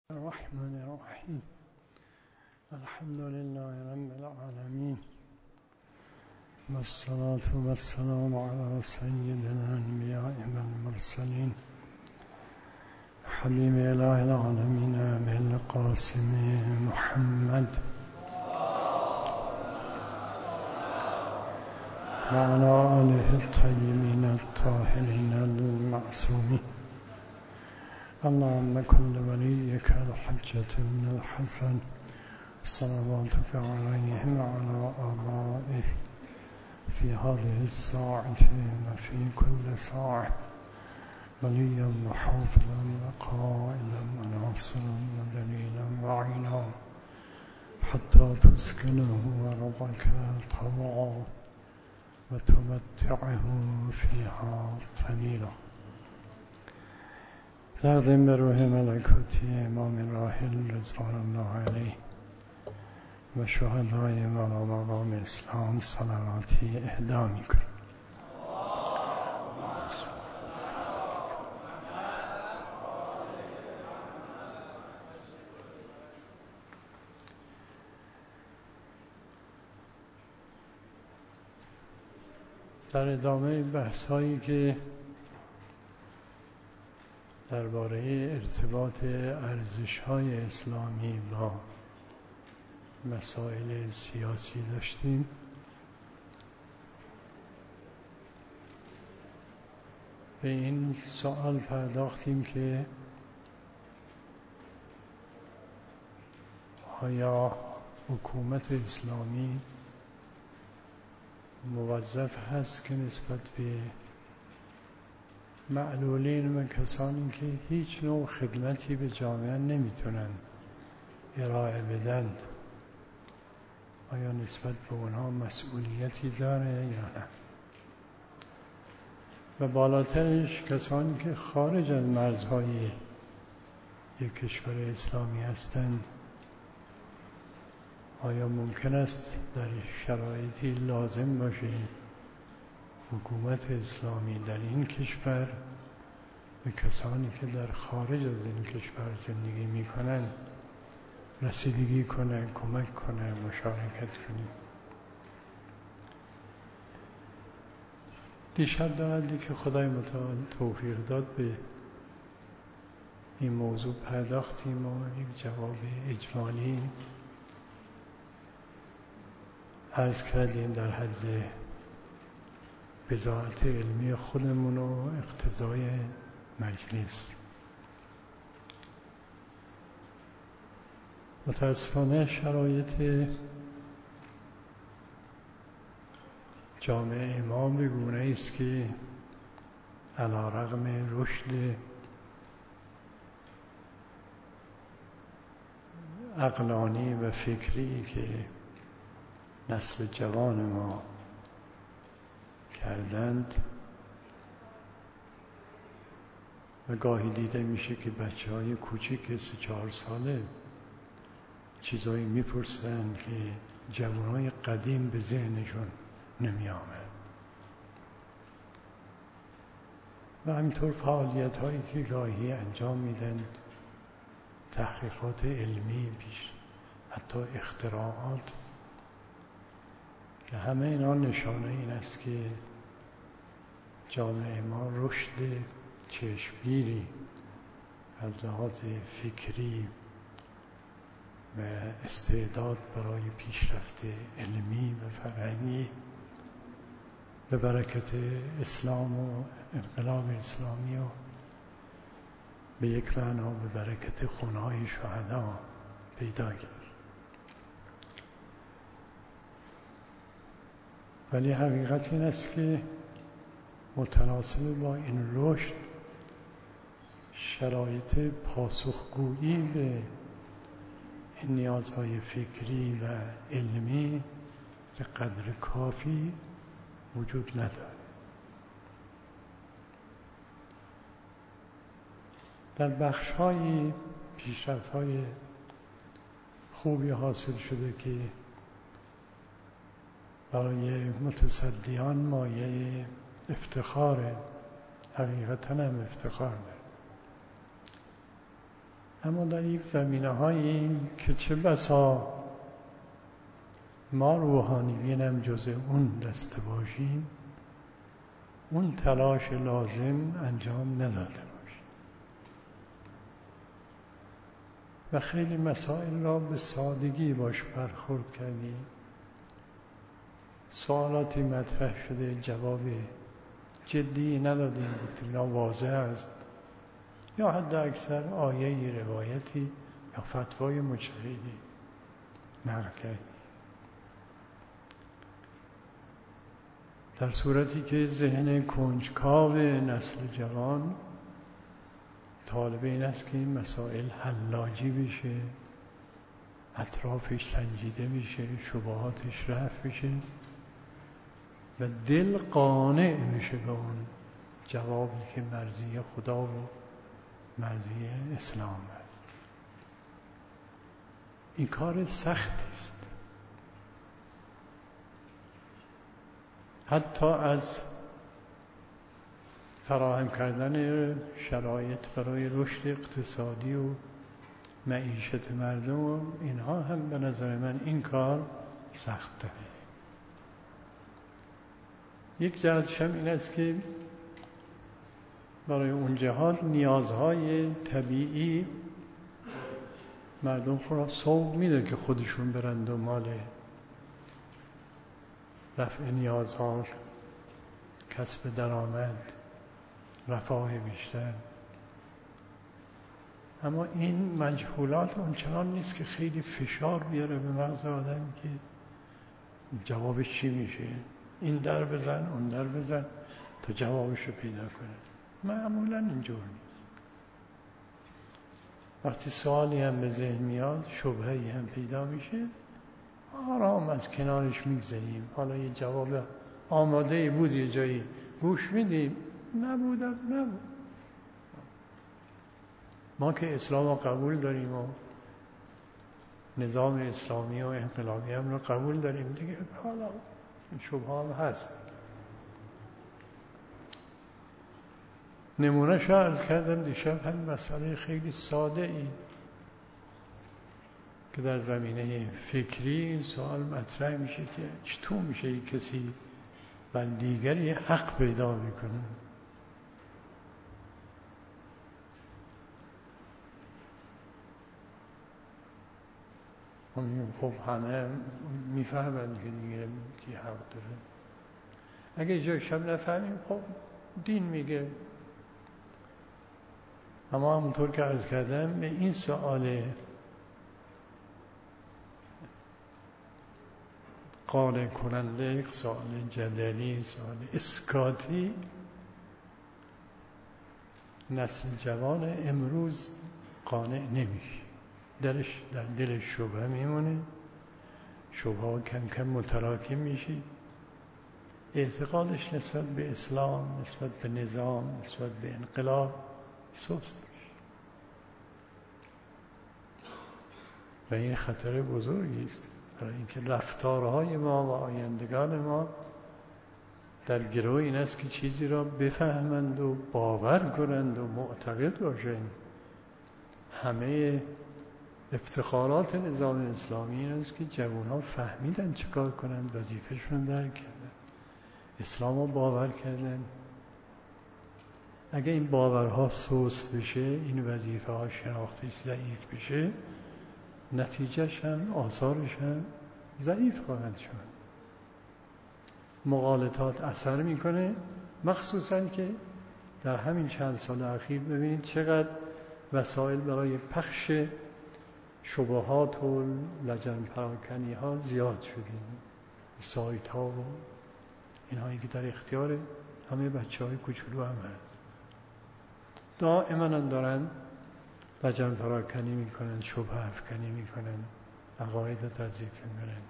الرحمن الرحيم. الحمد لله رب العالمين، والصلاة والسلام على سيد الأنبياء والمرسلين حبيب إله العالمين أبي القاسم محمد وعلى آله الطيبين الطاهرين المعصومين. اللهم كل وليك الحجة بن الحسن صلواتك عليه وعلى آبائه في هذه الساعة وفي كل ساعة وليا وحافظا وقائلا وناصرا ودليلا وعينا حتى تسكنه أرضك طوعا وتمتعه فيها قليلا. تقدیم به روح ملکوتی امام راحل رضوان الله علیه و شهدای والا مقام اسلام صلواتی اهدا میکنیم. در ادامه بحث هایی که درباره ارتباط ارزش‌های اسلامی با مسائل سیاسی داشتیم، به این سوال پرداختیم که آیا حکومت اسلامی موظف هست که نسبت به معلولین و کسانی که هیچ نوع خدمتی به جامعه نمیتونن ارائه بدند، آیا نسبت به اونها مسئولیتی داره یا نه؟ و بالاترش کسانی که خارج از مرزهای یک کشور اسلامی هستند، آیا ممکن است در شرایطی لازم باشه حکومت اسلامی در این کشور به کسانی که در خارج از این کشور زندگی میکنن رسیدگی کنه، کمک کنه، مشارکت کنه؟ دیشب دارندی که خدای متعال توفیق داد به این موضوع پرداختیم و یک جواب اجمالی عرض کردیم در حد بضاعت علمی خودمون و اقتضای مجلس. متاسفانه شرایط جامعه ما به گونه است که علی رغم رشد عقلانی و فکری که نسل جوان ما کردند و گاهی دیده میشه که بچه‌های کوچیک 3-4 ساله چیزایی میپرسن که جوانای قدیم به ذهنشون نمی آمد. و همینطور فعالیت هایی که گاهی انجام میدن، تحقیقات علمی، حتی اختراعات، که همه اینا نشانه این است که جامعه ما رشد چشمگیری از لحاظ فکری و استعداد برای پیشرفت علمی و فرهنگی به برکت اسلام و انقلاب اسلامی و به یک معنا به برکت خونهای شهدا پیدا کرد. ولی حقیقت این است که متناسب با این رشد شرایط پاسخگویی به این نیازهای فکری و علمی به قدر کافی وجود نداره. در بخش‌های پیشرفت‌های خوبی حاصل شده که برای متصدیان مایه افتخاره، حقیقتاً هم افتخار داره. اما در یک زمینه‌هایی که چه بسا ما روحانیین هم جز اون دسته باشیم، اون تلاش لازم انجام نداده باشیم و خیلی مسائل را به سادگی باش برخورد کردیم. سوالاتی مطرح شده جواب جدی ندادیم، گفتیم اینا واضح است، یا حد اکثر آیه روایتی یا فتوای مجتهدی نقل کردیم، در صورتی که ذهن کنجکاو نسل جوان طالب این است که این مسائل حلاجی بشه، اطرافش سنجیده بشه، شبهاتش رفع بشه و دل قانع بشه به اون جوابی که مرضی خدا و مرضی اسلام است. این کار سختی است. حتی از فراهم کردن شرایط برای رشد اقتصادی و معیشت مردم و اینها هم به نظر من این کار سخته. یک جهتش هم این است که برای اون جهات نیازهای طبیعی مردم خود را سوق میده که خودشون برند و مال رفع نیازها، کسب درآمد، رفاه بیشتر. اما این مجهولات اونچنان نیست که خیلی فشار بیاره به مغز آدم که جوابش چی میشه، این در بزن اون در بزن تا جوابش رو پیدا کنه. معمولا اینجور نیست. وقتی سوالی هم به ذهن میاد، شبهه‌ای هم پیدا میشه، آرام از کنارش میگذاریم. حالا یه جواب آماده بود یه جایی گوش میدیم، نبود. ما که اسلام رو قبول داریم و نظام اسلامی و انقلابی هم رو قبول داریم دیگه، حالا این شبهه هم هست. نمونه‌شو عرض کردم دیشب، هم مسئله خیلی ساده ای که در زمینه فکری این سوال مطرح میشه که چطور میشه یک کسی بر دیگری حق پیدا میکنه. خب همه میفهمن که دیگه کی حق داره. اگه جایش هم نفهمیم، خب دین میگه. اما همونطور که عرض کردم، به این سوال قانع کننده، سوال جدلی، سوال اسکاتی، نسل جوان امروز قانع نمیشه. درش در دل شبهه میمونه، شبهه کم کم متراکم میشه، اعتقادش نسبت به اسلام، نسبت به نظام، نسبت به انقلاب سست میشه و این خطر بزرگی است، برای اینکه رفتارهای ما و آیندگان ما در گروه این است که چیزی را بفهمند و باور کنند و معتقد باشند. همه افتخارات نظام اسلامی این است که جوانها فهمیدن چه کار کنند، وظیفهشون درک کردن، اسلام رو باور کردن. اگه این باورها سست بشه، این وظیفه ها شناختش ضعیف بشه، نتیجهش هم آثارش هم ضعیف خواهد شد. مغالطات اثر میکنه، مخصوصا که در همین چند سال اخیر ببینید چقدر وسایل برای پخش شبهات و لجن پراکنی ها زیاد شده. سایت ها و اینهایی که در اختیار همه بچه های کوچولو هم هست، دائما دارن لجن پراکنی میکنن، شبه افکنی میکنن، عقاید رو تضعیف میکنن.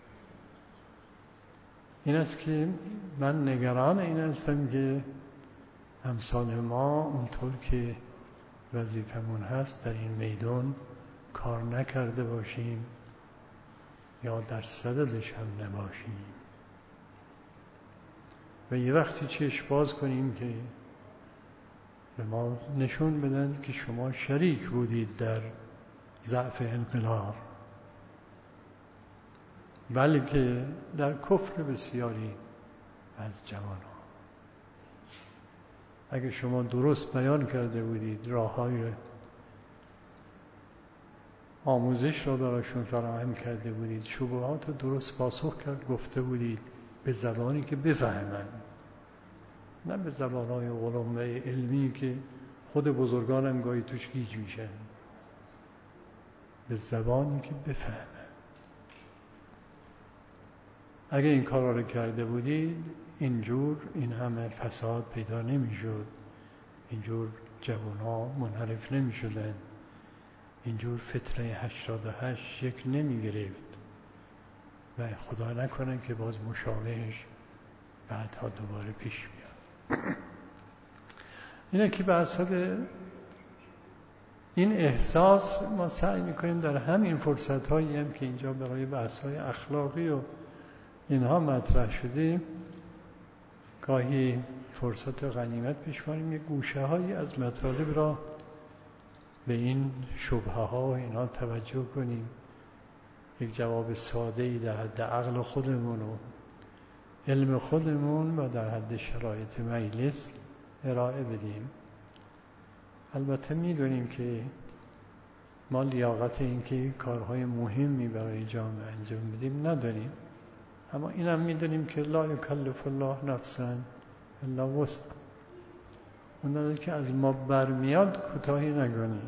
این است که من نگران این هستم که امثال ما اونطور که وظیفمون هست در این میدان کار نکرده باشیم یا در صددش هم نباشیم و یه وقتی چشم باز کنیم که به ما نشون بدن که شما شریک بودید در ضعف انقلاب، بلکه در کفر بسیاری از جوانان. اگه شما درست بیان کرده بودید، راههای آموزش را براشون فراهم کرده بودید، شبهات رو درست پاسخ کرد گفته بودید به زبانی که بفهمن، نه به زبانهای قلمبه علمی که خود بزرگانم گاهی توش گیج میشن، به زبانی که بفهمن. اگه این کارا رو کرده بودید اینجور این همه فساد پیدا نمیشد، اینجور جوانها منحرف نمیشدن، اینجور فتنه 88 شکل نمی گرفت و خدا نکنه که باز مشابهش بعدها دوباره پیش بیاد. اینه که به حسب این احساس ما سعی میکنیم در همین فرصت هایی هم که اینجا برای بحث های اخلاقی و اینها مطرح شده گاهی فرصت غنیمت پیش کنیم، یک گوشه هایی از مطالب را به این شبهه ها و اینا توجه کنیم، یک جواب ساده‌ای در حد عقل خودمون و علم خودمون و در حد شرایط مجلس ارائه بدیم. البته میدونیم که ما لیاقت این که کارهای مهمی برای جامعه انجام بدیم نداریم، اما اینم میدونیم که لا یکلف الله نفسا الا وسعها، اون که از ما برمیاد کوتاهی نکنیم.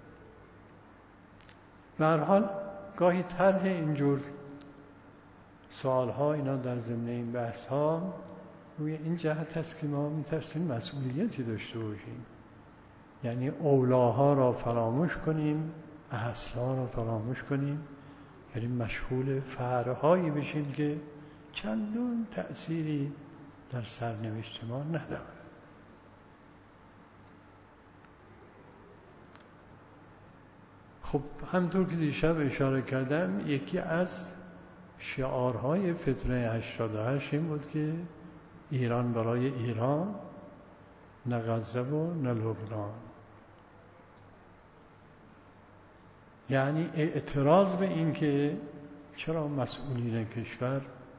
به هر حال گاهی طرح اینجور سوال‌ها اینا در ضمن این بحث‌ها روی این جهت هست که ما می‌ترسیم مسئولیتی داشته باشیم، یعنی اولاها را فراموش کنیم، اصلها را فراموش کنیم، یعنی مشغول فرع‌هایی بشیم که چندان تأثیری در سرنوشت ما نداره. خب همطور که دیشب اشاره کردم یکی از شعارهای فتنه 88 این بود که ایران برای ایران، نه غزه و نه لبنان. یعنی اعتراض به این که چرا مسئولین کشور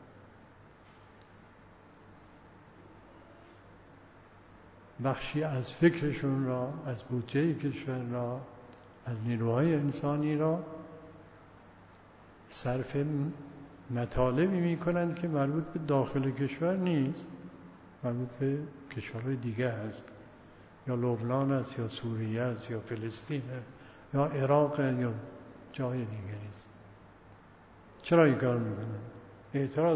بخشی از فکرشون را، از بودجه کشور را، از نیروهای انسانی را صرف مطالبی میکنند که مربوط به داخل کشور نیست، مربوط به کشورهای دیگه هست، یا لبنان است یا سوریه است یا فلسطین است یا عراق یا جای دیگری است. چرا این کار میکنن؟ اعتراض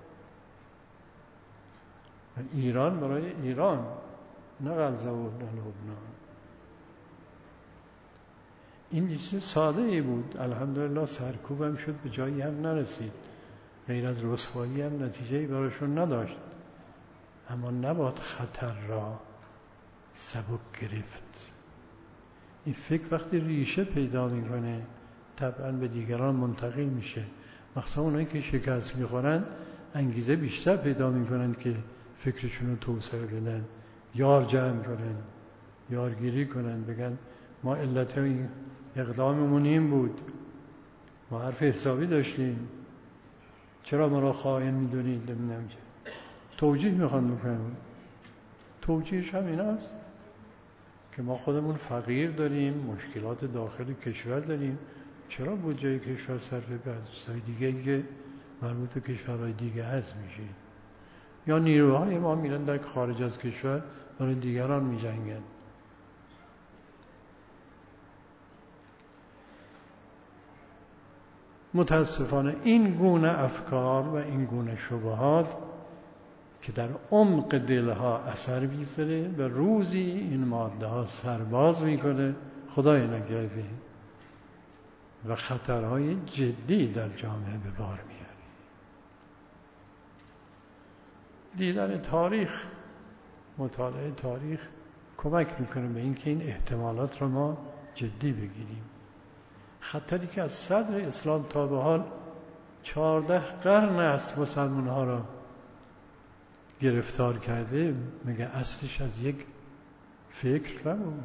ایران برای ایران، نه غزه و نه لبنان. این چیز ساده ای بود، الحمدلله سرکوبم شد، به جایی هم نرسید، غیر از رسوایی هم نتیجه‌ای براشون نداشت، اما نباید خطر را سبک گرفت. این فکر وقتی ریشه پیدا میکنه طبعا به دیگران منتقل میشه، مخصوصا اونایی که شکست میخورن انگیزه بیشتر پیدا میکنن که فکرشون رو توسعه بدن، یار جمع کنن، یارگیری کنن، بگن ما علت این اقداممون این بود، ما حرف حسابی داشتیم، چرا ما را خائن میدونید؟ نمیدونم توجیه میخوان بکنن. توجیهش هم این است که ما خودمون فقیر داریم، مشکلات داخل کشور داریم، چرا بودجه کشور صرف به چیزهای دیگه که مربوط به کشورهای دیگه هست میشه؟ یا نیروهای ما میرن در خارج از کشور برای دیگران میجنگن. متاسفانه این گونه افکار و این گونه شبهات که در عمق دلها اثر می‌ذاره و روزی این ماده ها سرباز میکنه، خدای نکرده، و خطرهای جدی در جامعه به بار میاره. دیدن تاریخ، مطالعه تاریخ کمک میکنه به اینکه این احتمالات رو ما جدی بگیریم. خطری که از صدر اسلام تا به حال 14 قرن است مسلمان ها را گرفتار کرده، مگه اصلش از یک فکر نبود.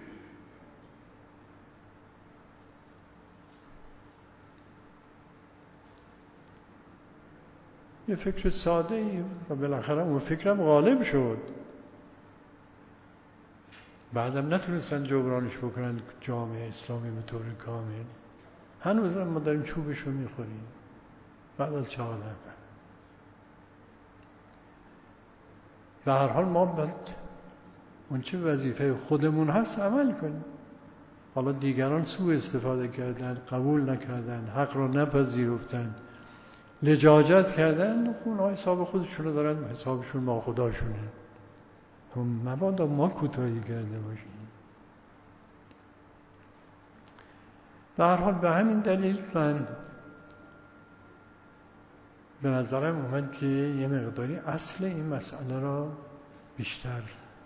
یه فکر ساده ای و بالاخره اون فکرم غالب شد. بعدم نتونستن جبرانش بکنن جامعه اسلامی به طور کامل. هنوز ما داریم چوبش رو میخوریم بعد از 14 به هر حال ما باید اون چه وظیفه خودمون هست عمل کنیم. حالا دیگران سوء استفاده کردن، قبول نکردن، حق رو نپذیرفتن، لجاجت کردن، اونها حساب خودشون رو دارن، حسابشون با خداشونه. مبادا ما کوتاهی کرده باشیم. به هر حال به همین دلیل من به نظرم اومد که یه مقداری اصل این مسئله را بیشتر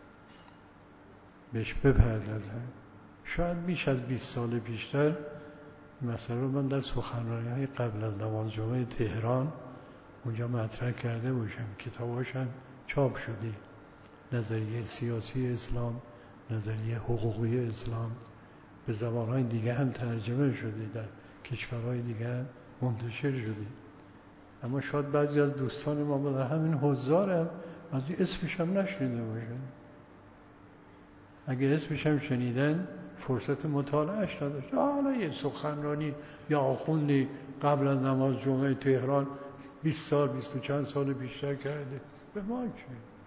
بهش بپردازم. شاید بیش از 20 سال پیشتر مسئله رو من در سخنرانی‌های قبل از نماز جمعه تهران اونجا مطرح کرده باشم. کتاباش هم چاپ شده. نظریه سیاسی اسلام، نظریه حقوقی اسلام به زبان‌های دیگه هم ترجمه شده، در کشورهای دیگه هم منتشر شده. اما شاید بعضی از دوستان ما در همین حضار هم از اسمش هم نشنیده باشن. اگه اسمش هم شنیدن فرصت مطالعهش نداشت. حالا یه سخنرانی یا آخوندی قبل از نماز جمعه تهران 20 سال 20 و چند سال بیشتر کرده، به ما چه؟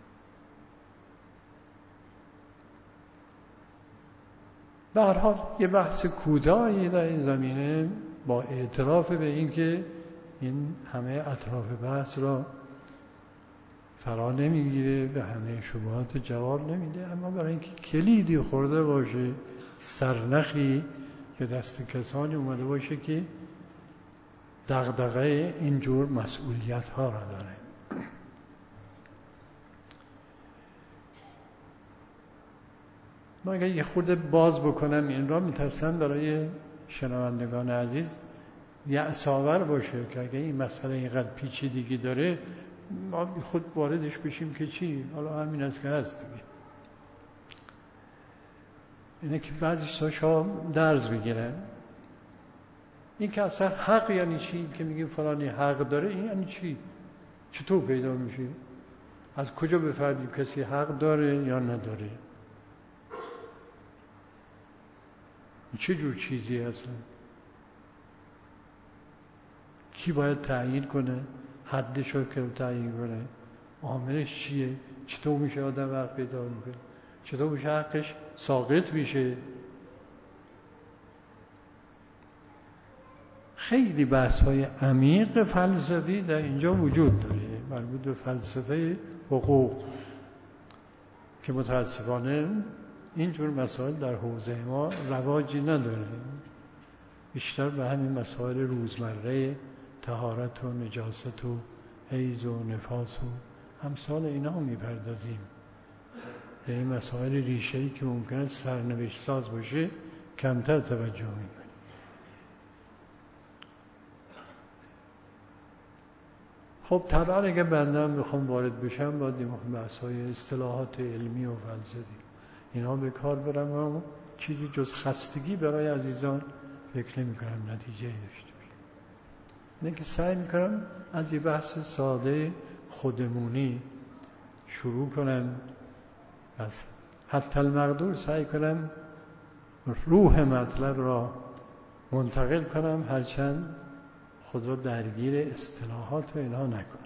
به هر حال یه بحث کوتاهی در این زمینه با اعتراف به این که این همه اطراف بحث را فرا نمیگیره و همه شبهات جواب نمیده، اما برای اینکه کلیدی خورده باشه، سرنخی به دست کسانی اومده باشه که دغدغه اینجور مسئولیت ها را داره. من اگه یه خورده باز بکنم این را، میترسم برای شنوندگان عزیز یأس‌آور باشه که اگه این مسئله اینقدر پیچیدگی داره ما خود واردش بشیم که چی؟ حالا همین است که هست دیگه. اینه که بعضی ساشا درز بگیرن. این که اصلا حق یعنی چی؟ که میگیم فلانی حق داره، این یعنی چی؟ چطور پیدا میشه؟ از کجا بفهمیم کسی حق داره یا نداره؟ چه جور چیزی هستن؟ کی باید تعیین کنه؟ حدش رو که تعیین کنه؟ عاملش چیه؟ چطور میشه آدم حق پیدا میکنه؟ چطور میشه حقش ساقط میشه؟ خیلی بحث‌های عمیق فلسفی در اینجا وجود داره، مربوط به فلسفه حقوق، که متاسفانه اینجور مسائل در حوزه ما رواجی نداره. بیشتر به همین مسائل روزمره، طهارت و نجاست و حیض و نفاس و امثال اینا میپردازیم. به این مسائل ریشه‌ای که ممکنه سرنوشت ساز باشه کمتر توجه میکنیم. خب طبعا اگه بنده هم بخوام وارد بشم باید این بحث‌های اصطلاحات علمی و فلسفی اینا به کار برم و چیزی جز خستگی برای عزیزان فکر نمی کنم نتیجه داشته باشه. اینه که سعی میکنم از یه بحث ساده خودمونی شروع کنم، از حتی المقدور سعی کنم روح مطلب را منتقل کنم، هرچند خود را درگیر اصطلاحات و اینها نکنم.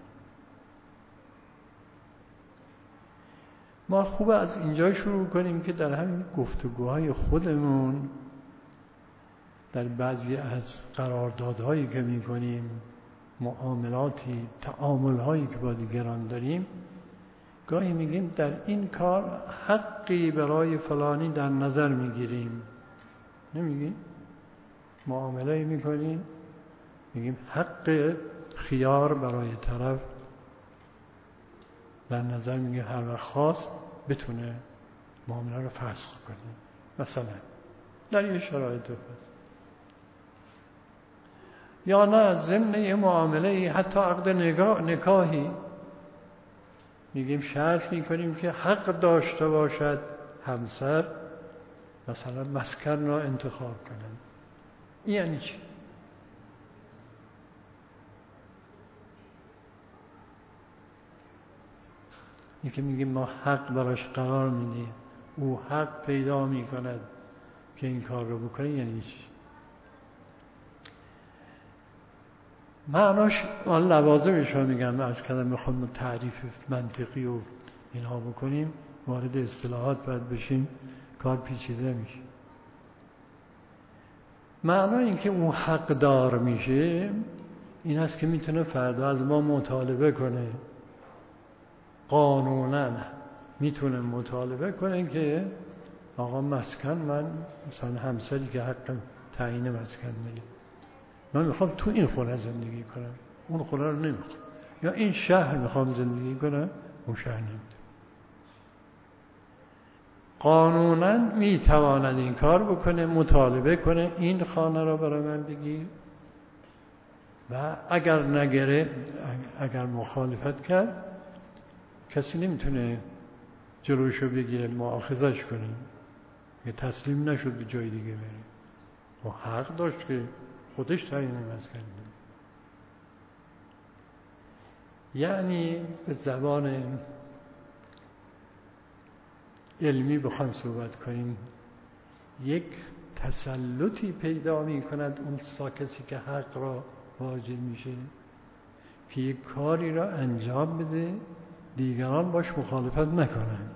ما خوبه از اینجا شروع کنیم که در همین گفتگوهای خودمون، در بعضی از قراردادهایی که میکنیم، معاملاتی، تعاملهایی که با دیگران داریم، گاهی میگیم در این کار حقی برای فلانی در نظر میگیریم. نمیگیم؟ معامله‌ای میکنیم میگیم حق خیار برای طرف در نظر میگیم، هر وقت خواست بتونه معامله رو فسخ کنه. مثلا در یه شرایط خاص، یا نه ضمن یه معامله، حتی عقد نکاحی میگیم شرط میکنیم که حق داشته باشد همسر مثلا مسکن را انتخاب کنند. این یعنی چی؟ این که میگیم ما حق براش قرار میدیم، او حق پیدا میکند که این کار رو بکنه، یعنی چی؟ معناش لوازمش رو میگم، عرض کردم میخوام تعریف منطقی و اینها بکنیم، وارد اصطلاحات باید بشیم، کار پیچیده میشه. معنای این که اون حق دار میشه این است که میتونه فردا از ما مطالبه کنه، قانونا میتونه مطالبه کنه که آقا مسکن، من مثلا همسری که حق تعیین مسکن داره، من میخوام تو این خونه زندگی کنم، اون خونه رو نمیخوام، یا این شهر میخوام زندگی کنم، اون شهر نمیتونه. قانونا میتواند این کار بکنه، مطالبه کنه این خانه رو برای من بگیر، و اگر نگره، اگر مخالفت کرد، کسی نمیتونه جلوشو بگیره، مؤاخذش کنه، که تسلیم نشد به جای دیگه بره، و حق داشت که خودش تعیین مسکن. یعنی به زبان علمی بخوایم صحبت کنیم، یک تسلطی پیدا می کند اون کسی که حق را واجد میشه که یک کاری را انجام بده، دیگران باش مخالفت نکنند.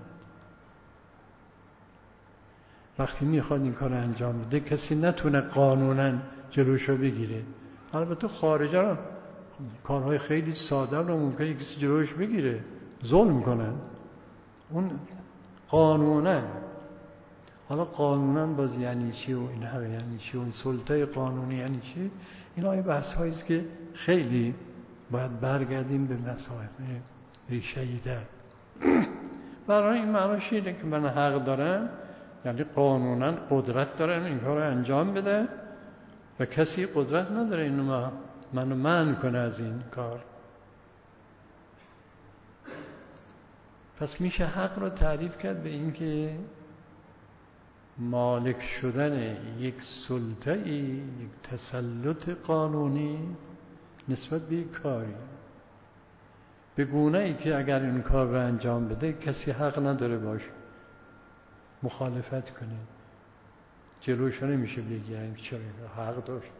وقتی میخواد این کار انجام بده کسی نتونه قانونا جلوشو بگیره. البته خارجا را کارهای خیلی ساده رو ممکنه کسی جلوش بگیره، ظلم کنن، اون قانونا. حالا قانونا باز یعنی چی و این حق یعنی چی و این سلطه قانونی یعنی چی، اینا یه بحث هاییست که خیلی باید برگردیم به مسائل ریشه‌ای در. برای این معناش اینه که من حق دارم، یعنی قانونا قدرت دارم این کار رو انجام بده و کسی قدرت نداره اینو منو منع کنه از این کار. پس میشه حق رو تعریف کرد به این که مالک شدن یک سلطه‌ای، یک تسلط قانونی نسبت به یک کاری، به گونه‌ای که اگر این کار رو انجام بده کسی حق نداره باشه مخالفت کنه، جلوش نمیشه بگیریم چرا حق داشت.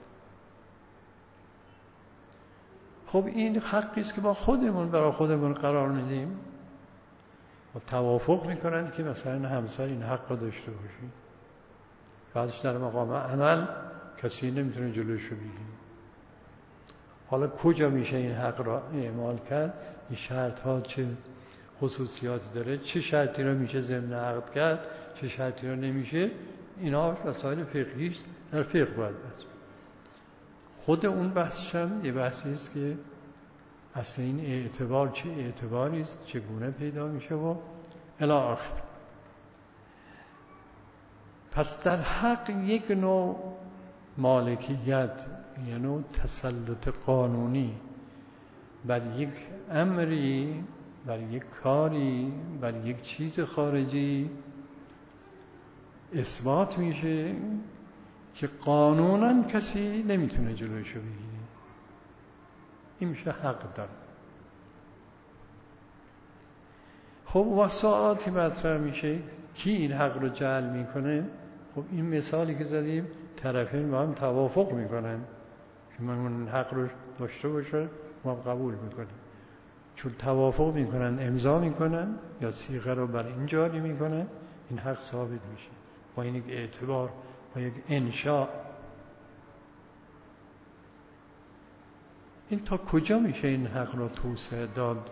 خب این حقی است که با خودمون برای خودمون قرار میدیم و توافق میکنن که مثلا همسر این حق رو داشته باشه، بعدش در مقام عمل کسی نمیتونه جلوش رو بگیره. حالا کجا میشه این حق را اعمال کرد، این شرط ها چه خصوصیاتی داره، چه شرطی را میشه ضمن عقد کرد، چه شرطی را نمیشه، اینا مسائل فقهی است، در فقه باید بحث. خود اون بحثش هم یه بحثی است که اصلا این اعتبار چه اعتباری است، چگونه پیدا میشه و الی آخر. پس در حق یک نوع مالکیت، یه نوع تسلط قانونی بر یک امری، بر یک کاری، بر یک چیز خارجی اثبات میشه که قانونا کسی نمیتونه جلوشو بگیره. این میشه حق داره. خب و سوالاتی مطرح میشه کی این حق رو جعل میکنه. خب این مثالی که زدیم طرفین با هم توافق میکنن که من اون حق رو داشته باشه، ما قبول میکنیم. چون توافق میکنن، امضا میکنن یا صیغه رو بر این جاری میکنن، این حق ثابت میشه با این یک اعتبار و یک انشاء. این تا کجا میشه این حق رو توسعه داد؟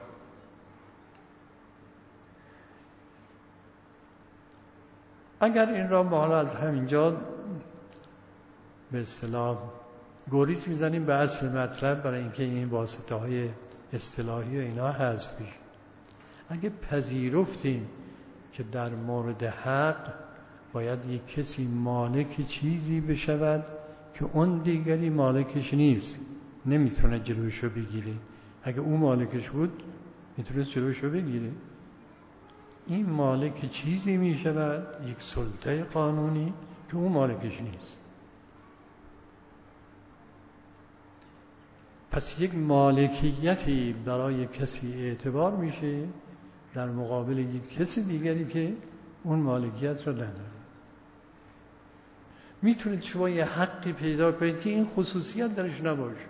اگر این را ما از همینجا به اصطلاح گریز میزنیم به اصل مطلب، برای اینکه این واسطه های اصطلاحی و اینا حذف بشه. اگه پذیرفتیم که در مورد حق باید یک کسی مالک چیزی بشود که اون دیگری مالکش نیست، نمیتونه جلوشو بگیره. اگه اون مالکش بود میتونه جلوشو بگیره. این مالک چیزی می شود، یک سلطه قانونی که اون مالکش نیست. پس یک مالکیتی برای کسی اعتبار میشه در مقابل یک کسی دیگری که اون مالکیت رو نداره. میتونید شما یه حقی پیدا کنید که این خصوصیت درش نباشه.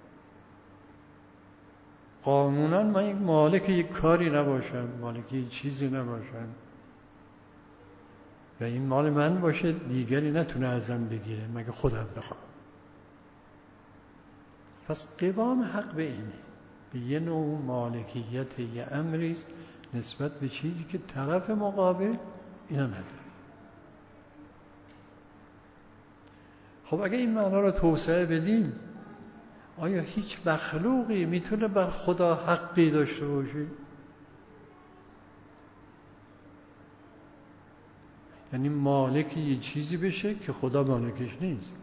قانونا من یک مالک یک کاری نباشم، مالک یک چیزی نباشم و این مال من باشه، دیگری نتونه ازم بگیره مگه خودم بخوام. پس قوام حق به اینه، به یه نوع مالکیت یه امریست نسبت به چیزی که طرف مقابل اینا نداره. خب اگه این معنا رو توسعه بدیم، آیا هیچ مخلوقی میتونه بر خدا حقی داشته باشه؟ یعنی مالک یه چیزی بشه که خدا مالکش نیست.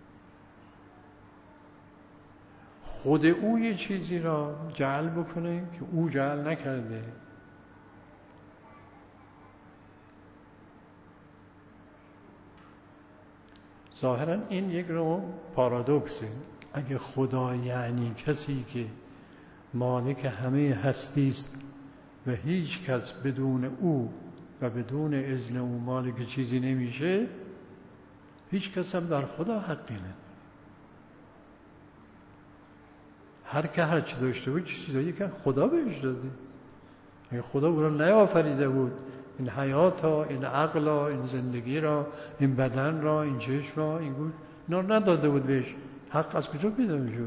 خود او یه چیزی را جعل بکنه که او جعل نکرده. ظاهرا این یک نوع پارادوکسه. اگه خدا یعنی کسی که مالک همه هستی است و هیچ کس بدون او و بدون اذن او مالک چیزی نمیشه، هیچ کس هم در خدا حقی نداره. هر که هر چی داشته بود چیزایی که خدا بهش داده. اگه خدا او را نیافریده بود، این حیات ها، این عقل ها، این زندگی را، این بدن را، این چشم را، این گوش، اینا را نداده بود بهش، حق از کجا پیدا میشه؟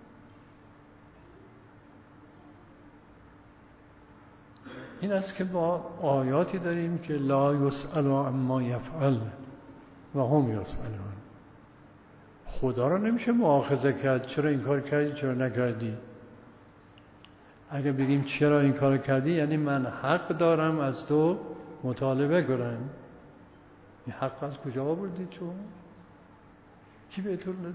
این است که ما آیاتی داریم که لا یسأل عما یفعل و هم یسألون. خدا را نمیشه مؤاخذه کرد چرا این کار کردی چرا نکردی. اگه بگیم چرا این کار کردی یعنی من حق دارم از تو مطالبه کنم. این حق از کجا آوردی تو؟ کی بهتون داد؟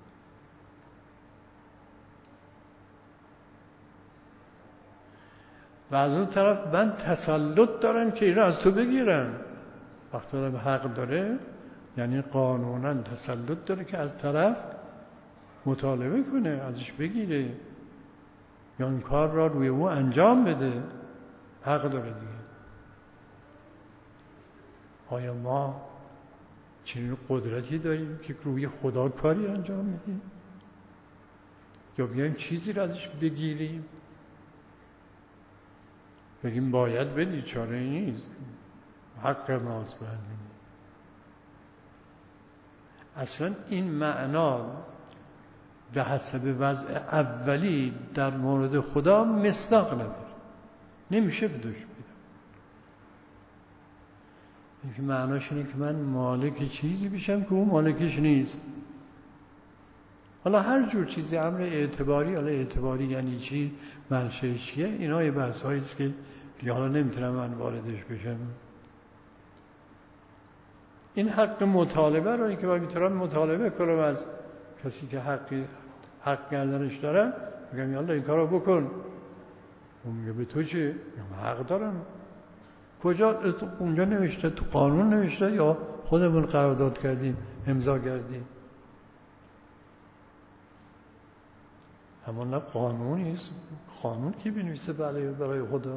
و از اون طرف من تسلط دارم که این را از تو بگیرم. وقتی آدم حق داره یعنی قانونا تسلط داره که از طرف مطالبه کنه، ازش بگیره یا این کار را روی او انجام بده. حق داره دیگه. آیا ما چنین قدرتی داریم که روی خدا کاری انجام میدیم یا بیایم چیزی را ازش بگیریم بگیم باید بدی، چاره نیست، حق ماست باید بدی؟ اصلا این معنا به حسب وضع اولی در مورد خدا مصداق نداره، نمیشه بدوش بیدم. اینکه معناش اینه که من مالک چیزی بشم که اون مالکش نیست. حالا هر جور چیزی، امر اعتباری، حالا اعتباری یعنی چی، منشأش چیه، اینا یه بحث هاییست که حالا نمیتونم من واردش بشم. این حق مطالبه رو که من میتونم مطالبه کنم از کسی که حق گردنش داره، بگم یالا این کارو بکن، اون میگه به تو چه؟ من حق دارم. کجا؟ اونجا نوشته، تو قانون نوشته یا خودمون قرارداد کردیم امضا کردیم؟ اما نه قانونی است. قانون کی بنویسه برای خدا؟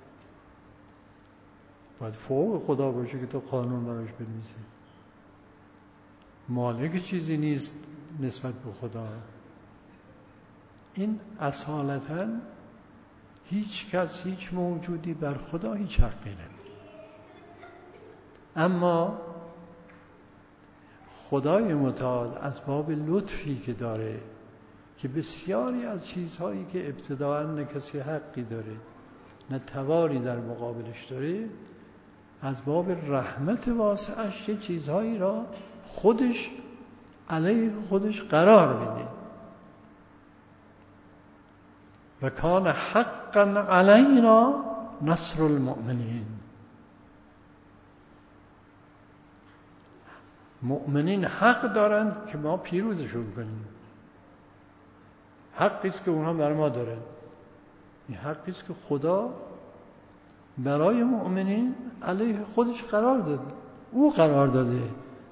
باید فوق خدا باشه که تو قانون براش بنویسه. مالک چیزی نیست نسبت به خدا. این اصالتاً هیچ کس، هیچ موجودی بر خدا هیچ حقی نداره. اما خدای متعال از باب لطفی که داره که بسیاری از چیزهایی که ابتداءً نه کسی حقی داره نه توانی در مقابلش داره، از باب رحمت واسعش چه چیزهایی را خودش علیه خودش قرار میده. و کان حقا علینا نصر المؤمنین. مؤمنین حق دارند که ما پیروزشون کنیم. حقی است که اونها بر ما دارند. این حقی است که خدا برای مؤمنین علیه خودش قرار داده، او قرار داده.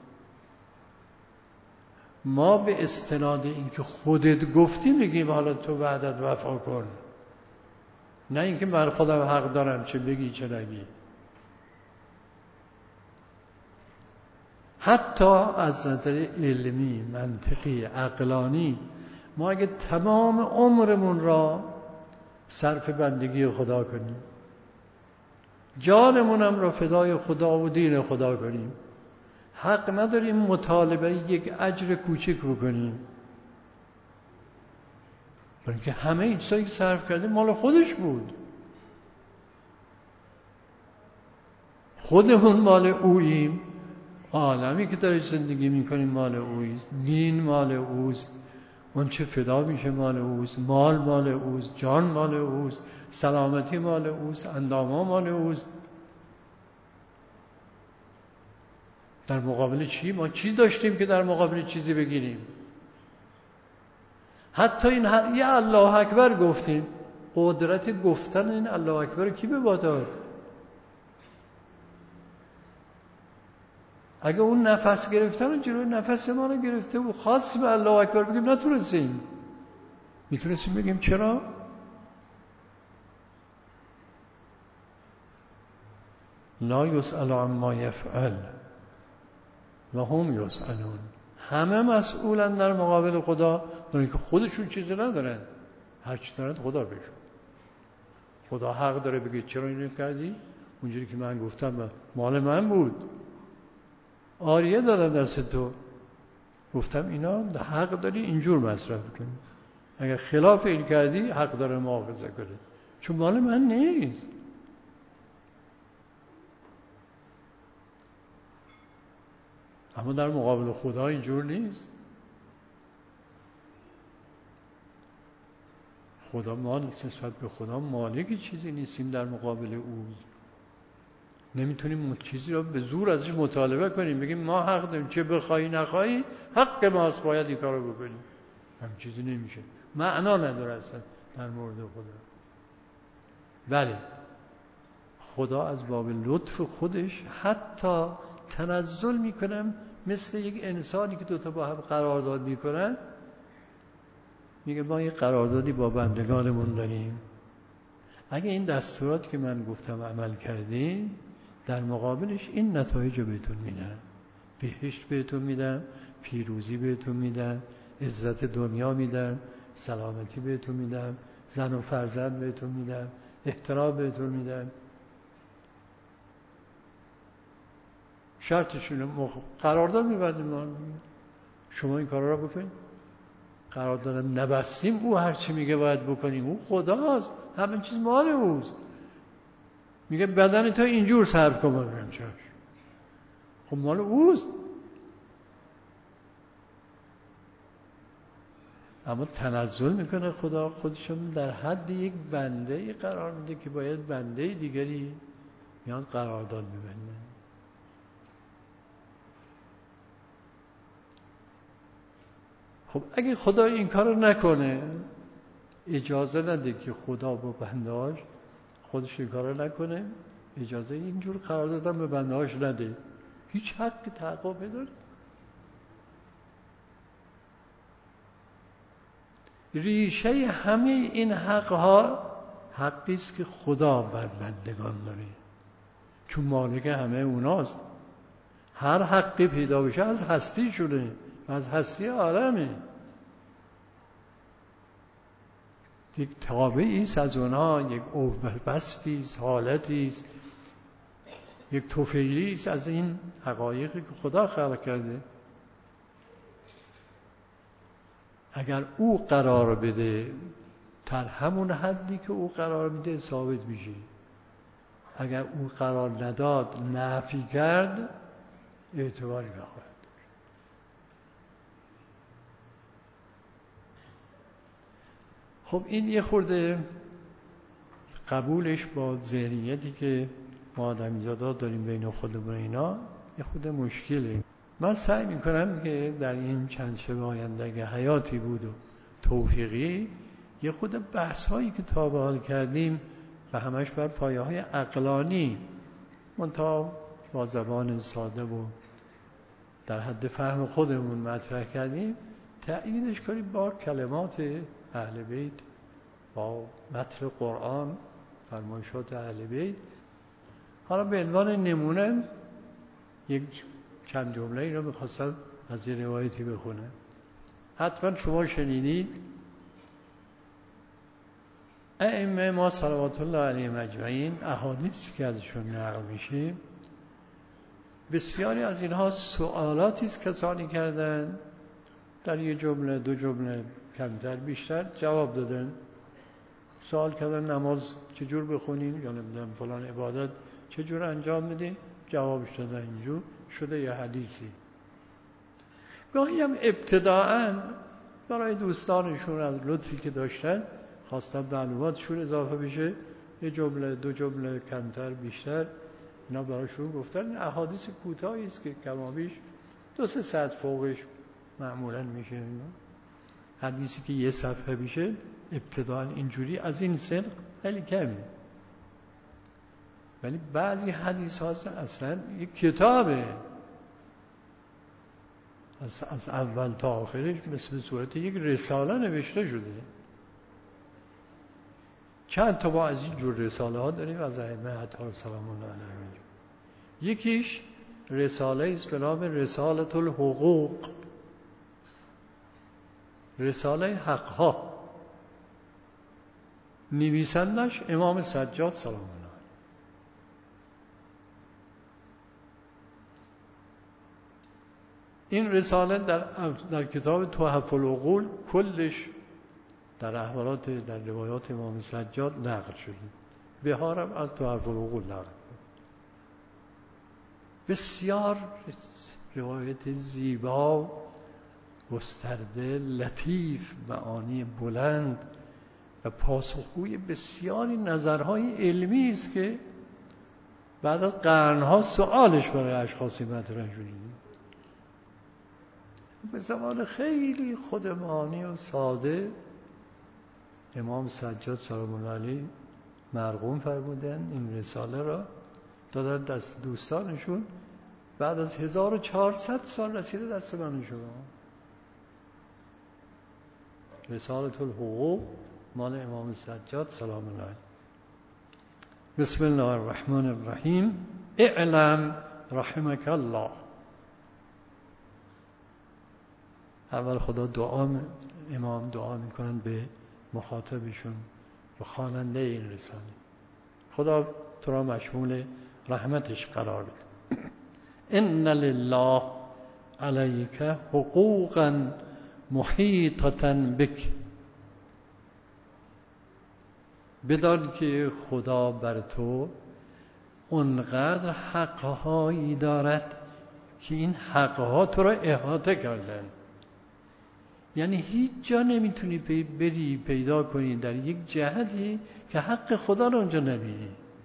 ما به استناد اینکه خودت گفتی میگیم حالا تو وعدت وفا کن، نه اینکه من خودم حق دارم چه بگی چه نگی. حتی از نظر علمی، منطقی، عقلانی ما اگه تمام عمرمون را صرف بندگی خدا کنیم، جانمونم را فدای خدا و دین خدا کنیم، حق نداریم مطالبه یک اجر کوچک بکنیم، برای اینکه همه این چیزایی که صرف کرده مال خودش بود. خودمون مال اوییم، عالمی که داره زندگی میکنیم مال اویست، دین مال اوست، اون چه فدا میشه مال اوست، مال مال اوست، جان مال اوست، سلامتی مال اوست، انداما مال اوست. در مقابل چی؟ ما چیز داشتیم که در مقابل چیزی بگیریم؟ حتی این یه الله اکبر گفتیم، قدرت گفتن این الله اکبر کی به ما داد؟ اگه اون نفس گرفتن جلوی نفس ما رو گرفته و خاص به الله اکبر بگیم نتونستیم. میتونستیم بگیم چرا؟ لا یسأل عما یفعل و هم یسألون. همه مسئولن در مقابل خدا، برای اینکه خودشون چیزی ندارن، هر چی دارن خدا بهشون. خدا حق داره بگه چرا اینو کردی؟ اونجوری که من گفتم مال من بود، آریه دادم دست تو، گفتم اینا حق داری اینجور مصرف کنی، اگر خلاف این کردی حق داره مؤاخذه کنه، چون مال من نیست. اما در مقابل خدا اینجور نیست. خدا، ما نسبت به خدا مالک چیزی نیستیم در مقابل او. نمیتونیم چیزی رو به زور ازش مطالبه کنیم، بگیم ما حق داریم، چه بخوای نخوای حق ماست، باید این کارو بکنیم. هم چیزی نمیشه، معنا نداره اصلا در مورد خدا. بله، خدا از باب لطف خودش حتی تنزل میکنم، مثل یک انسانی که دوتا با هم قرارداد میکنن، میگه ما یه قراردادی با بندگانمون داریم، اگه این دستورات که من گفتم عمل کردین، در مقابلش این نتایج رو بهتون میدن، بهشت بهتون میدن، پیروزی بهتون میدن، عزت دنیا میدن، سلامتی بهتون میدن، زن و فرزند بهتون میدن، احترام بهتون میدن. شرطشونه قرارداد میبندیم، ما شما این کارا رو بکنید. قراردادم نبستیم، او هر چی میگه باید بکنیم، او خداست، همه چیز مال اوست. میگه بدن تو اینجور صرف کن، بگم چش، خب مال اوست. اما تنزل میکنه خدا، خودشون در حد یک بنده قرار میده که باید بنده دیگری میاد قرارداد میبنده. خب اگه خدا این کارو نکنه، اجازه نده که خدا با بندهاش خودش این کارو نکنه، اجازه اینجور قرار دادن به بندهاش نده، هیچ حقی تعقب نداره. ریشه همه این حقها حقی است که خدا بر بندگان داره، چون مالک همه اوناست. هر حقی پیدا بشه از هستی شده، از هستی عالمه، یک تابعی است از اونها، یک وصفی است، حالتی است، یک طفیلی است از این حقایقی که خدا خلق کرده. اگر او قرار بده، در همون حدی که او قرار میده ثابت میشه. اگر او قرار نداد، نفی کرد، اعتباری نخواهد. خب این یه خورده قبولش با ذهنیتی که ما آدمیزادا داریم بین خودمون اینا یه خورده مشکله. من سعی میکنم که در این چند شب آینده اگه حیاتی بود و توفیقی، یه خورده بحث هایی که تا به حال کردیم و همش بر پایه های عقلانی منتها با زبان ساده و در حد فهم خودمون مطرح کردیم، تأییدش کنیم با کلمات اهل بیت، با متن قرآن، فرمایشات اهل بیت. حالا به عنوان نمونه یک چند جمله ای رو میخواستم از یه روایتی بخونم. حتما شما شنیدید ائمه ما صلوات الله علیهم اجمعین احادیثی که ازشون نقل میشه، بسیاری از اینها سوالاتی است کسانی کردن، در یه جمله دو جمله کمتر بیشتر جواب دادن. سوال کردن نماز چجور بخونیم، یا نمیدونم فلان عبادت چجور انجام بدیم، جوابش دادن اینجور شده یه حدیثی. گاهی هم ابتداعاً برای دوستانشون از لطفی که داشتن خواستم معلوماتشون اضافه بشه، یه جمله دو جمله کمتر بیشتر اینا براشون گفتن. احادیث کوتاهی است که کمابیش 2-3 سطر فوقش معمولاً میشه. اینا حدیثی که یه صفحه میشه ابتداء اینجوری از این سن خیلی کمی، ولی بعضی حدیث ها اصلا یک کتابه، از اول تا آخرش مثل صورت یک رساله نوشته شده. چند تا ما از این جور رساله ها داریم از ائمه اطهار سلام الله علیهم. یکیش رساله است به نام رسالة الحقوق، رساله حق ها، نویسندش امام سجاد سلام الله علیه. این رساله در کتاب تحف العقول کلش در احوالات در روایات امام سجاد نقل شده، بهارم از تحف العقول نقل. بسیار روایت زیبا، گسترده، لطیف، معانی بلند و پاسخگوی بسیاری نظرهای علمی است که بعد از قرنها سوالش برای اشخاصی مطرح شده. به زمان خیلی خودمانی و ساده امام سجاد سلام الله علیه مرقوم فرمودن این رساله را دادن دست دوستانشون، بعد از 1400 سال رسیده دست من شما. رسالة الحقوق مال امام سجاد سلام الله علیه. بسم الله الرحمن الرحیم. اعلم رحمك الله. اول خدا امام دعا میکنن به مخاطبشون، به خواننده این رساله. خدا تو را مشمول رحمتش قرار بده. ان لله علیک حقوقا محیطة بک. بدان که خدا بر تو اونقدر حقهایی دارد که این حقها تو را احاطه کردن. یعنی هیچ جا نمیتونی بری پیدا کنی در یک جهتی که حق خدا رو اونجا نبینی.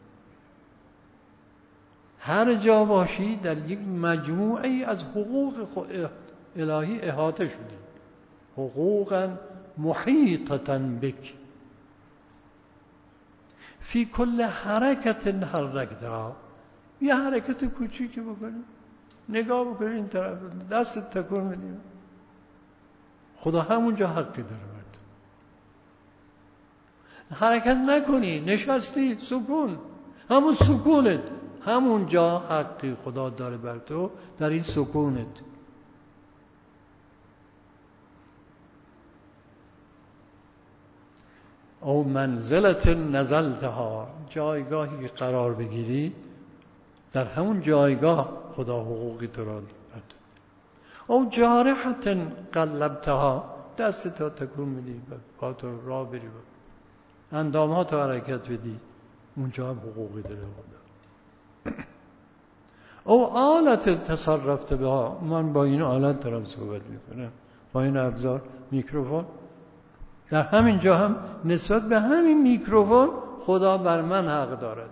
هر جا باشی در یک مجموعه از حقوق الهی احاطه شدی. حقوقا محیطة بک فی کل حرکت حرکتها. یه حرکت کوچیکی بکنی، نگاه بکنی این طرف، دست تکون میدی، خدا همونجا حقی داره برد. حرکت نکنی، نشستی، سکون، همون سکونت، همونجا حقی خدا داره بر تو، در این سکونت. او منزلت نزلتها، جایگاهی که قرار بگیری در همون جایگاه خدا حقوقی تو را دارد. او جارحت قلبتها، دست تا تکون میدی، پا تو راه بری، اندام ها تو حرکت بدی، اونجا هم حقوقی داره خدا. او آلت تصرفت بها، من با این آلت دارم صحبت میکنم، با این ابزار میکروفون، در همین جا هم نسبت به همین میکروفون خدا بر من حق دارد.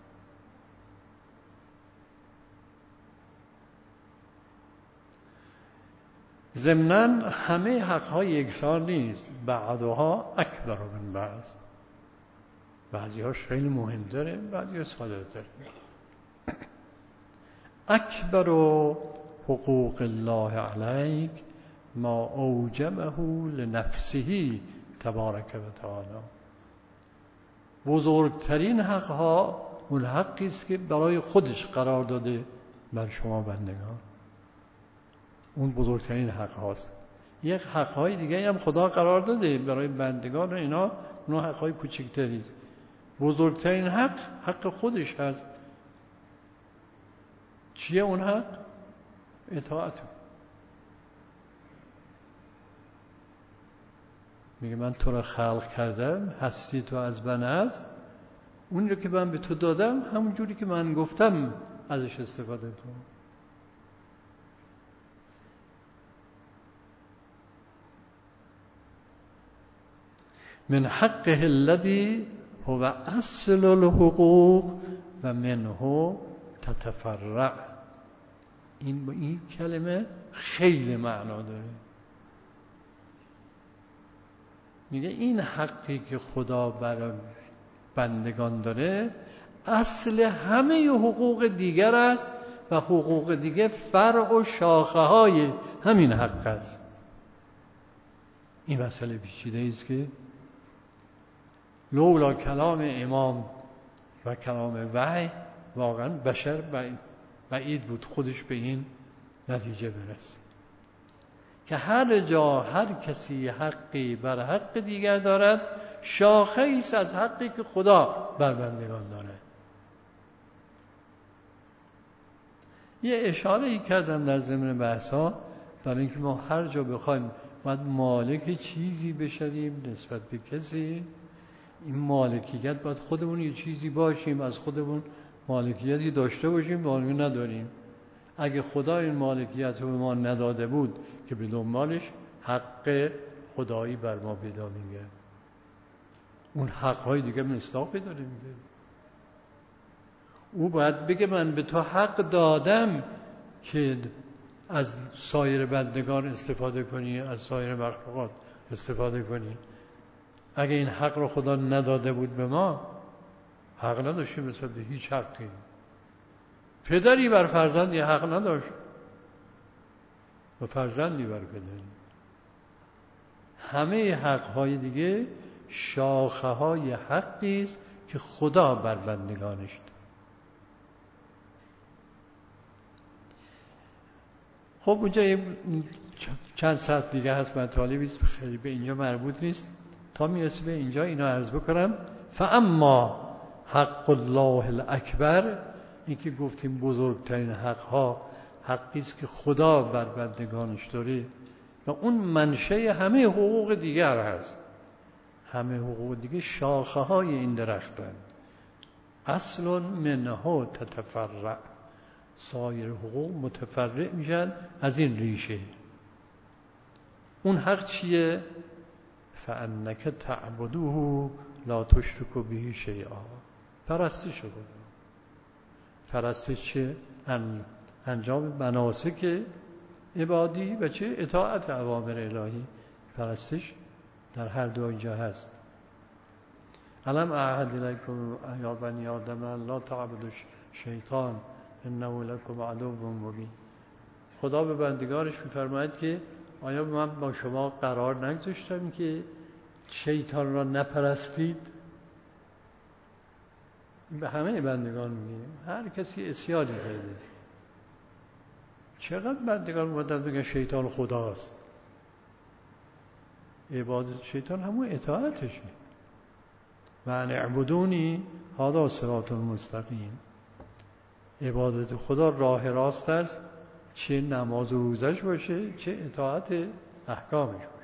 ضمناً همه حق‌ها یکسان نیست، بعضها اکبر من بعض. بعضی‌هاش خیلی مهم داره، بعضی‌ها ساده داره. اکبر حقوق الله علیک ما اوجبه لنفسه تبارک و تعالی. بزرگترین حقها اون حقی است که برای خودش قرار داده بر شما بندگان. اون بزرگترین حق هاست. یک حقهای دیگه هم خدا قرار داده برای بندگان و اینا، اونا حقهای کوچکتری است. بزرگترین حق خودش هست. چیه اون حق؟ اطاعت. میگه من تو را خلق کردم، هستی تو از من است، اون رو که من به تو دادم همون جوری که من گفتم ازش استفاده کن. من حقه الذی هو اصل الحقوق و منه تتفرع. این کلمه خیلی معنا داره. میگه این حقی که خدا برای بندگان داره اصل همه حقوق دیگر است و حقوق دیگه فرع و شاخه های همین حق است. این مسئله پیچیده است که لولا کلام امام و کلام وحی واقعا بشر بعید بود خودش به این نتیجه برسه که هر جا هر کسی حقی بر حق دیگر دارد شاخه ایست از حقی که خدا بر بندگان دارد. یه اشاره ای کردم در ضمن بحثا، برای اینکه ما هر جا بخوایم باید مالک چیزی بشویم نسبت به کسی، این مالکیت باید خودمون یه چیزی باشیم، از خودمون مالکیتی داشته باشیم و آن نداریم. اگه خدا این مالکیت رو به ما نداده بود که به دنبالش حق خدایی بر ما پیدا میگه، اون حقهای دیگه مصداق پیدا نمیگه. او باید بگه من به تو حق دادم که از سایر بندگان استفاده کنی، از سایر مخلوقات استفاده کنی. اگه این حق رو خدا نداده بود به ما، حق نداشتیم نسبت به هیچ حقی. پدری بر فرزندی حق نداشت و فرزندی بر پدری. همه حقهای دیگه شاخه های حقی است که خدا بر بندگانش داد. خب اونجا چند ساعت دیگه هست مطالبی است خیلی به اینجا مربوط نیست. تا میرسه به اینجا اینا عرض بکنم. فاما حق الله الاکبر، این که گفتیم بزرگترین حقها حقی است که خدا بر بندگانش داره و اون منشأ همه حقوق دیگر هست. همه حقوق دیگه شاخه های این درختن. اصل منه تتفرع، سایر حقوق متفرع میشن از این ریشه. اون حق چیه؟ فانک تعبدوه لا تشرک به شیئا. پرستش رو بکن. پرستش چه؟ انجام مناسک عبادی و چه؟ اطاعت اوامر الهی. پرستش در هر دو اینجا هست. علم اعهد الیکم یا بنی آدم لا تعبدوا شیطان انه لکم عدو مبین. خدا به بندگانش می‌فرماید که آیا من با شما قرار نگذاشتم که شیطان را نپرستید؟ به همه بندگان میگه. هر کسی اصیانی کرده. چقدر بندگان اومدن بگن شیطان خداست. عبادت شیطان همون اطاعتشه. و ان اعبدونی هذا صراط مستقیم. عبادت خدا راه راست است، چه نماز و روزش باشه چه اطاعت احکامش باشه.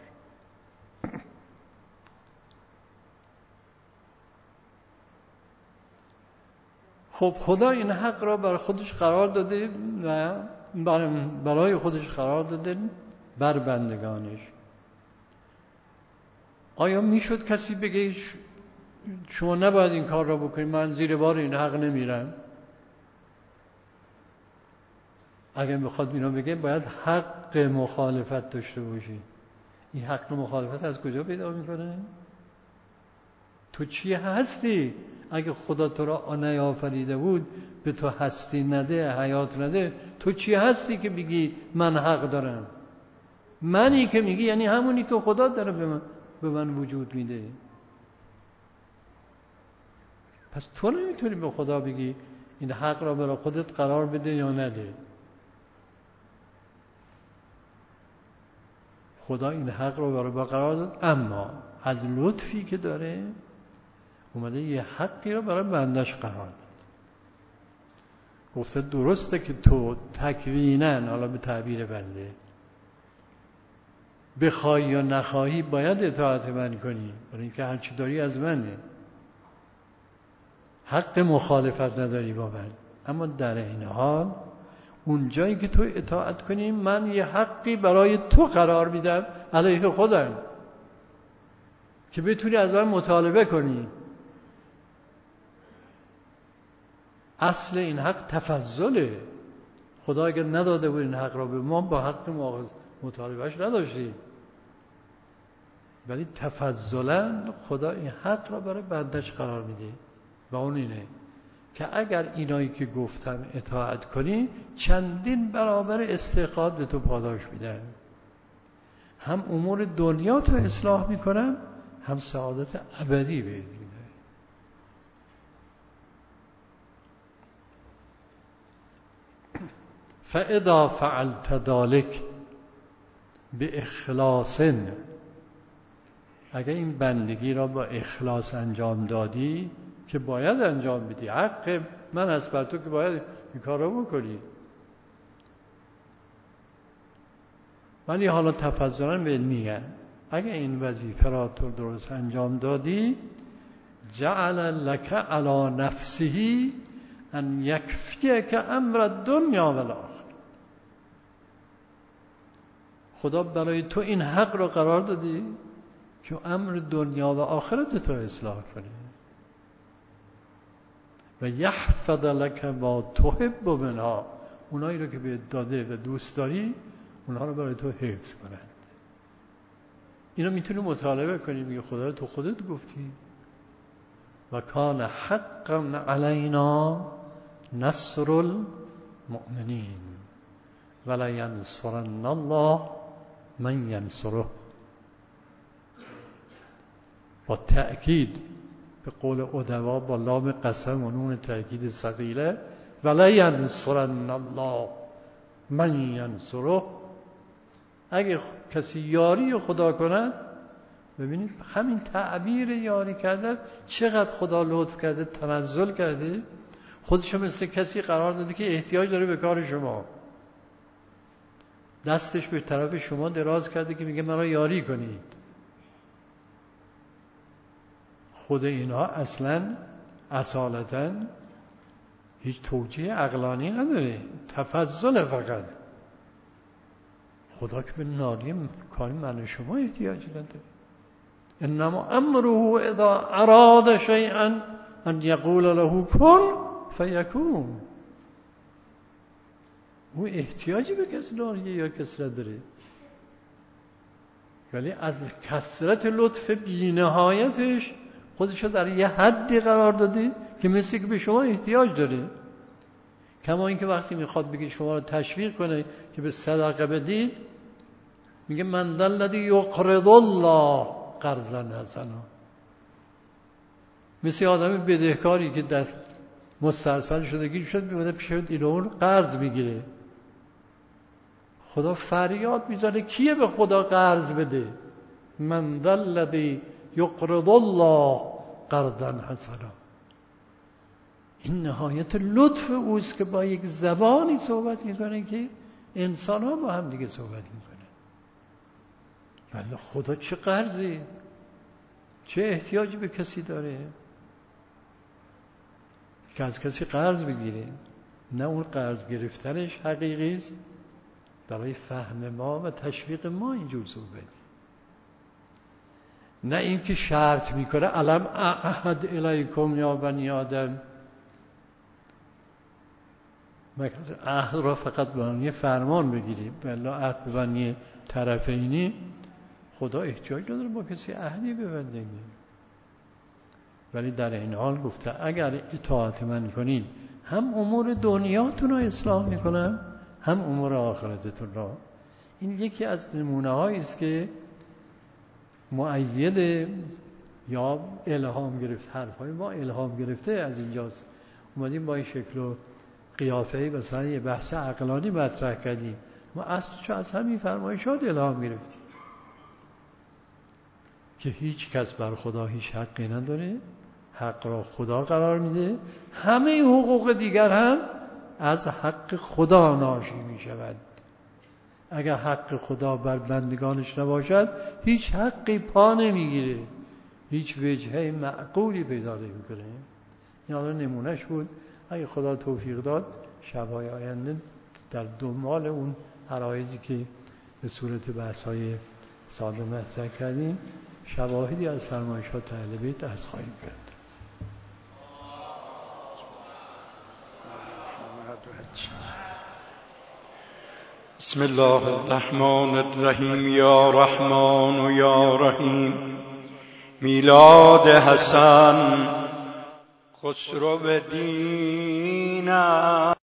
خب خدا این حق را برای خودش قرار داده و برای خودش قرار داده بر بندگانش. آیا میشد کسی بگه شما نباید این کار را بکنید، من زیر بار این حق نمیرم؟ اگر بخواد اینو بگه باید حق مخالفت داشته باشی. این حق مخالفت از کجا پیدا میکنه؟ تو چی هستی؟ اگه خدا تو را نیافریده بود، به تو هستی نده، حیات نده، تو چی هستی که بگی من حق دارم؟ منی که میگی یعنی همونی که خدا داره به من وجود میده. پس تو نمیتونی به خدا بگی این حق را برای خودت قرار بده یا نده. خدا این حق را برای قرار داد، اما از لطفی که داره اومده یه حقی را برای بندش قرار داد. گفته درسته که تو تکویناً، حالا به تعبیر بنده، بخوای یا نخواهی باید اطاعت من کنی، برای اینکه هر چی داری از منه، حق مخالفت نداری با من. اما در این حال اون جایی که تو اطاعت کنی، من یه حقی برای تو قرار میدم علیه خودم که بتونی از من مطالبه کنی. اصل این حق تفضله. خدا اگر نداده بود این حق را به ما، با حق مطالبهش نداشتیم، ولی تفضلا خدا این حق را برای بندش قرار میده و اون اینه که اگر اینایی که گفتم اطاعت کنی، چندین برابر استحقاق به تو پاداش میدن. هم امور دنیا تو اصلاح میکنم، هم سعادت ابدی بهت میده. فاذا فعلت ذلك باخلاص، اگر این بندگی را با اخلاص انجام دادی که باید انجام بدی، حق من هست بر تو که باید این کار را بکنی، ولی حالا تفضلا بهت میگن اگر این وظیفه را تو درست انجام دادی، جعل لك علی نفسه ان یکفیک امر الدنیا والآخرة، خدا برای تو این حق را قرار دادی که امر دنیا و آخرت تو اصلاح کنی و یحفظ لك ما تحب منها، اونایی رو که بهت داده و دوست داری اونها رو برای تو حفظ کنند. اینو میتونی مطالبه کنی، میگه خدا تو خودت گفتی و کان حقا علینا نصر المؤمنین ولا ینصرن الله من ینصره. با تأکید به قول ادبا با لام قسم و نون تأکید ثقیله، ولا ینصرن الله من ینصره، اگه کسی یاری خدا کند. ببینید همین تعبیر یاری کردن چقدر خدا لطف کرده، تنزل کرده، خودشو مثل کسی قرار داده که احتیاج داره به کار شما، دستش به طرف شما دراز کرده که میگه مرا یاری کنید. خود اینها اصلا اصالتا هیچ توجیه عقلانی نداره، تفضل فقط. خدا که به ناری کاری من شما احتیاج نداره. انما امره اذا اراد شیئا ان یقول له کن فیکون. او احتیاجی به کسی ناری یا کسی نداره، ولی از کثرت لطف بی‌نهایتش خودشو در یه حدی قرار داده که مثل که به شما احتیاج داره. کما اینکه وقتی میخواد بگه شما رو تشویق کنه که به صدقه بدید، میگه من ذا الذی یقرض الله قرضا حسنا. مثل آدم بدهکاری که دست مستحصل شدگی شد، میاد پیش اون قرض میگیره. خدا فریاد میزنه کیه به خدا قرض بده؟ من ذا الذی یقرض الله قرضا حسنا. این نهایت لطف اوست که با یک زبانی صحبت میکنه که انسان ها با هم دیگه صحبت میکنه. ولی خدا چه قرضی، چه احتیاجی به کسی داره که از کسی قرض بگیره؟ نه اون قرض گرفتنش حقیقی است، برای فهم ما و تشویق ما اینجور صحبتی، نه این که شرط میکنه الم اعهد الیکم یا بنی آدم. عهد را فقط به معنی فرمان بگیریم، ولی عهد به معنی طرفینی. خدا احتیاج نداره با کسی عهدی ببنده. ولی در این حال گفته اگر اطاعت من کنین هم امور دنیاتون رو اصلاح میکنم هم امور آخرتتون را. این یکی از نمونه هایی است که مؤید یا الهام گرفت. حرفای ما الهام گرفته از اینجاست. اومدیم با این شکل و قیافه‌ای مثلا یه بحث عقلانی مطرح کردیم، ما اصلش از همین فرمایشات الهام گرفتیم که هیچ کس بر خدا هیچ حقی نداره، حق را خدا قرار میده، همه حقوق دیگر هم از حق خدا ناشی می شود. اگر حق خدا بر بندگانش نباشد هیچ حقی پا نمیگیره، هیچ وجهه معقولی پیدا نمیکنه. این حالا نمونهش بود. اگه خدا توفیق داد شب‌های آینده در دنبال اون عرایضی که به صورت بحث‌های ساده مطرح کردیم شواهدی از فرمایشات اهل بیت عرض خواهیم کرد. بسم الله الرحمن الرحیم. یا رحمان و یا رحیم. میلاد حسن خسرو دین